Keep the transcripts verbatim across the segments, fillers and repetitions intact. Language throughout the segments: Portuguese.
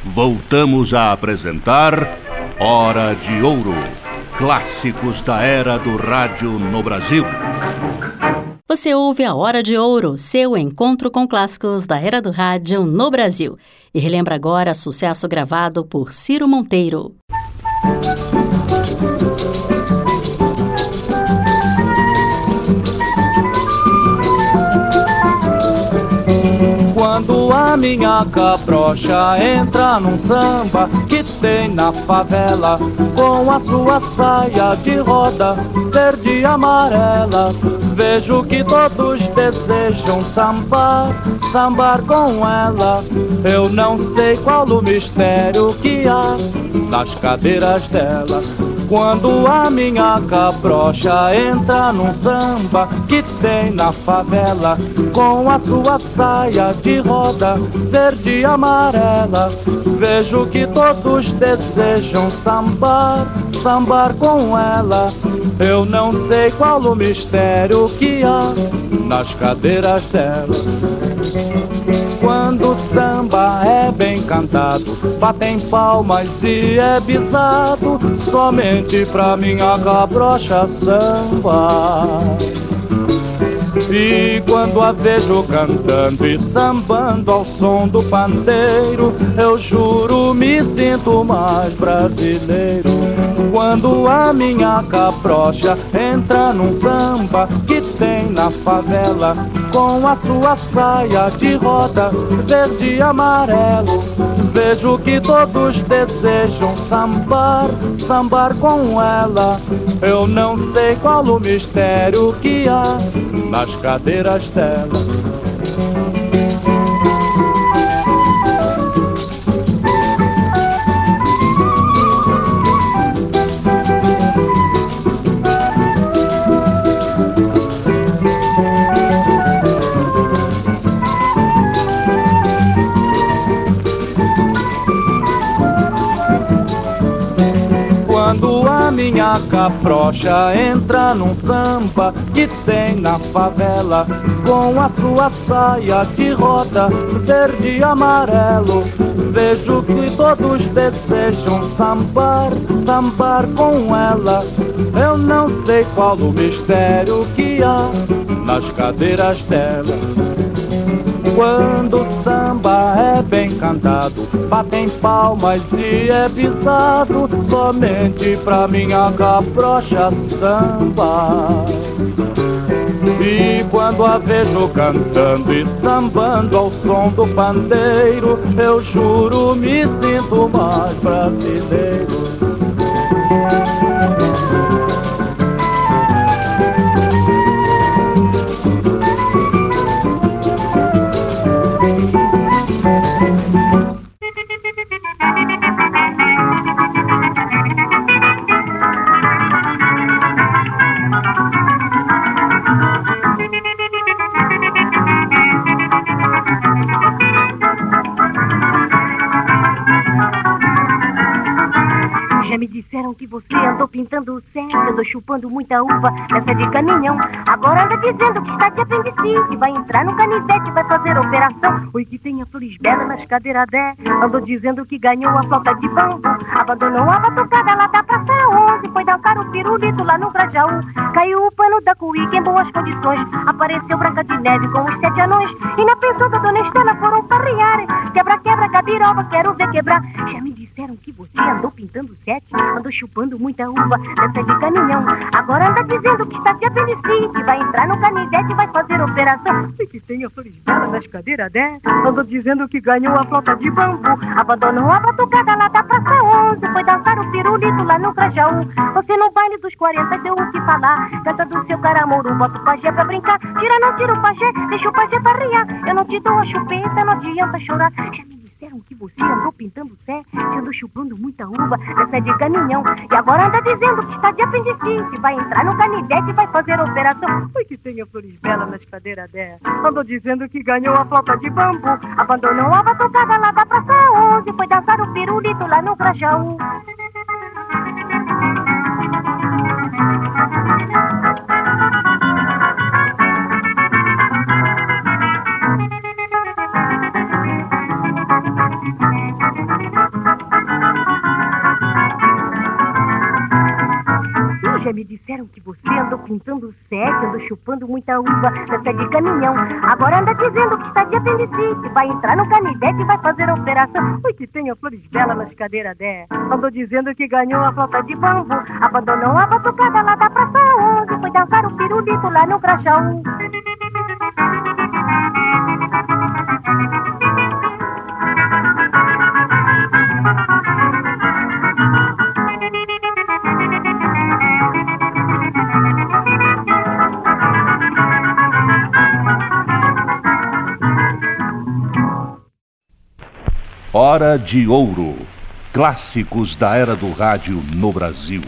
voltamos a apresentar Hora de Ouro, clássicos da era do rádio no Brasil. Você ouve a Hora de Ouro, seu encontro com clássicos da era do rádio no Brasil. E relembra agora sucesso gravado por Ciro Monteiro. Quando a minha cabrocha entra num samba que tem na favela, com a sua saia de roda verde e amarela, vejo que todos desejam sambar, sambar com ela. Eu não sei qual o mistério que há nas cadeiras dela. Quando a minha cabrocha entra num samba que tem na favela, com a sua saia de roda verde e amarela, vejo que todos desejam sambar, sambar com ela. Eu não sei qual o mistério que há nas cadeiras dela. Quando o samba é bem cantado, batem palmas e é bisado, somente pra minha cabrocha samba. E quando a vejo cantando e sambando ao som do pandeiro, eu juro me sinto mais brasileiro. Quando a minha cabrocha entra num samba que tem na favela, com a sua saia de roda verde e amarelo, vejo que todos desejam sambar, sambar com ela. Eu não sei qual o mistério que há nas cadeiras dela. Quando a minha cabrocha entra num samba que tem na favela, com a sua saia de roda verde e amarelo, vejo que todos desejam sambar, sambar com ela. Eu não sei qual o mistério que há nas cadeiras dela. Quando o samba é bem cantado, batem palmas e é bisado, somente pra minha cabrocha samba. E quando a vejo cantando e sambando ao som do pandeiro, eu juro me sinto mais brasileiro. Que você andou pintando o céu, andou chupando muita uva nessa de caminhão. Agora anda dizendo que está de apendicite, vai entrar no canivete, vai fazer operação. Oi, que tem a flores belas nas cadeiras dé. Andou dizendo que ganhou a flauta de bambu, abandonou a batucada lá da Praça onze, foi dançar o pirulito lá no Grajaú. Caiu o pano da cuíca em boas condições, apareceu Branca de Neve com os sete anões, e na pensão da Dona Estela foram farrear. Quebra, quebra, cabiroba, quero ver quebrar. Já me disseram que você andou pintando sete, andou chupando muita uva nessa de caminhão. Agora anda dizendo que está de apendicite, vai entrar no canivete e vai fazer operação. E que tem a flores belas nas cadeiras dé. Andou dizendo que ganhou a flauta de bambu, abandonou a batucada lá da Praça onze, foi dançar o pirulito lá no Grajaú. Você no baile dos quarenta deu o que falar, canta do seu caramouro, bota o pajé pra brincar. Tira, não tira o pajé, deixa o pajé farrear. Eu não te dou a chupeta, não adianta chorar. Já me disseram que você andou pintando sete, andou chupando muita uva nessa de caminhão. E agora anda dizendo que está de apendicite, vai entrar no canivete e vai fazer operação. Oi, que tem a flores belas nas cadeiras dela. Andou dizendo que ganhou a flauta de bambu, abandonou a batucada lá da Praça onze, foi dançar o pirulito lá no Grajaú. pintando sete, andou chupando muita uva, dança de caminhão. Agora anda dizendo que está de apendicite, vai entrar no canivete e vai fazer operação. Ui, que tenha flores belas nas cadeiras dela. Andou dizendo que ganhou a flauta de bambu, abandonou a batucada lá da Praça onze, foi dançar o pirulito lá no Grajaú. Hora de Ouro. Clássicos da era do rádio no Brasil.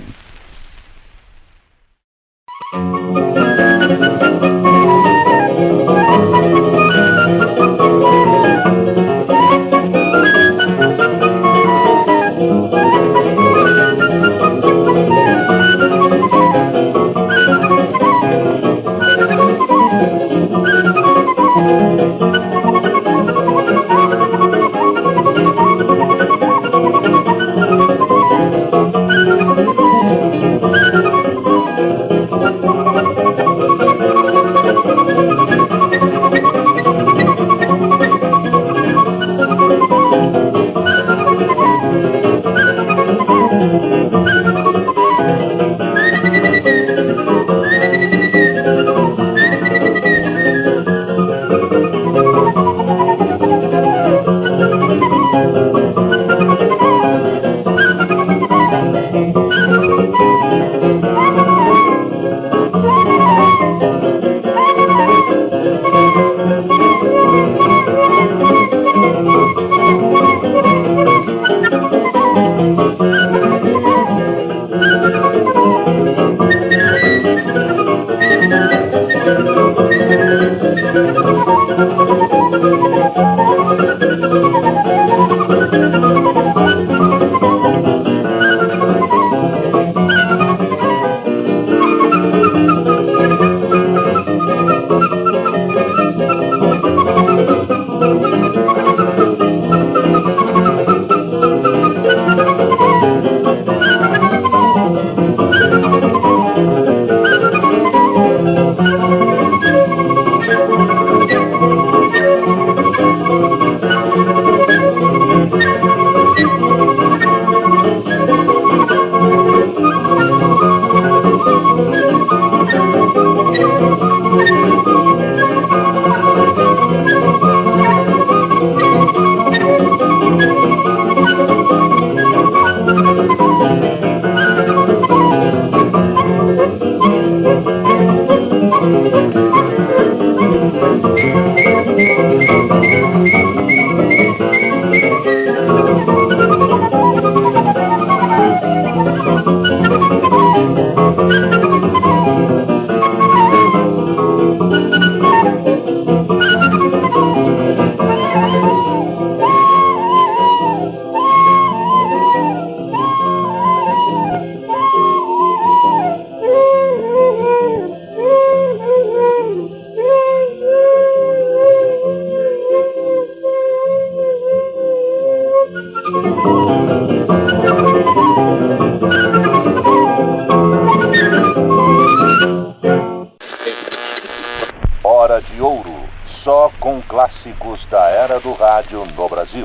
Hora de Ouro, só com clássicos da era do rádio no Brasil.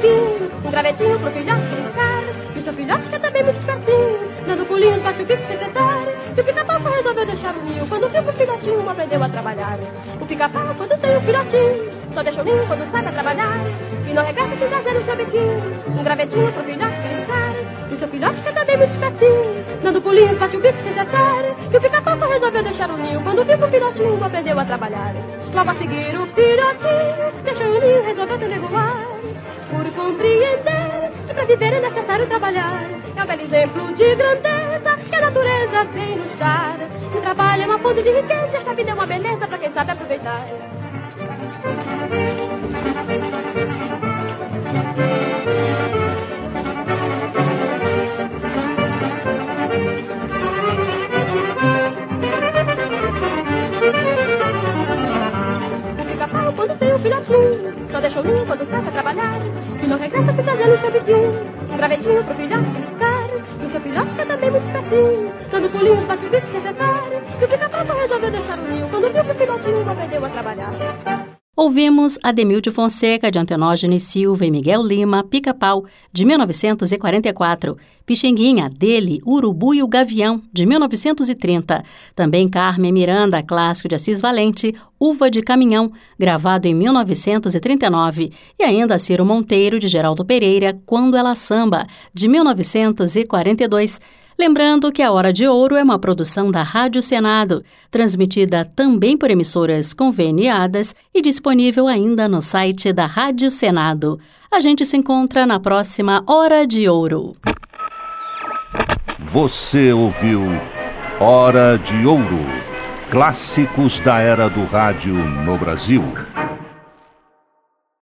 biquinho, um gravetinho pro filhote brincar. E o seu filhote que é também muito espertinho, dando pulinhos, bate o bico sem tentar. E o pica-pau só resolveu deixar o ninho quando viu que o filhotinho aprendeu a trabalhar. O pica-pau, quando tem um filhotinho, só deixa o ninho quando sai pra trabalhar. E não regressa sem trazer o seu biquinho, um gravetinho pro filhote brincar. E o seu filhote que é também muito espertinho, dando pulinhos, bate o bico sem tentar. E o pica-pau só resolveu deixar o ninho quando viu que o filhotinho aprendeu a trabalhar. Logo a seguir o filhotinho deixou o ninho, resolveu também voar, por compreender que pra viver é necessário trabalhar. É um belo exemplo de grandeza que a natureza vem nos dar. O trabalho é uma fonte de riqueza, esta vida é uma beleza pra quem sabe aproveitar. O pica-pau, quando tem um filhotinho, só deixa o ninho quando sai pra trabalhar. E não regressa se trazendo o seu biquinho, um gravetinho pro filhote brincar. E o seu filhote que é também muito espertinho, dando pulinhos, bate o bico sem tentar. E o pica-pau só resolveu deixar o ninho quando viu que o filhotinho aprendeu a trabalhar. Ouvimos Ademil de Fonseca, de Antenógenes Silva e Miguel Lima, Pica-Pau, de mil novecentos e quarenta e quatro. Pixinguinha, dele, Urubu e o Gavião, de mil novecentos e trinta. Também Carmen Miranda, clássico de Assis Valente, Uva de Caminhão, gravado em mil novecentos e trinta e nove. E ainda Ciro Monteiro, de Geraldo Pereira, Quando Ela Samba, de mil novecentos e quarenta e dois. Lembrando que a Hora de Ouro é uma produção da Rádio Senado, transmitida também por emissoras conveniadas e disponível ainda no site da Rádio Senado. A gente se encontra na próxima Hora de Ouro. Você ouviu Hora de Ouro, clássicos da era do rádio no Brasil.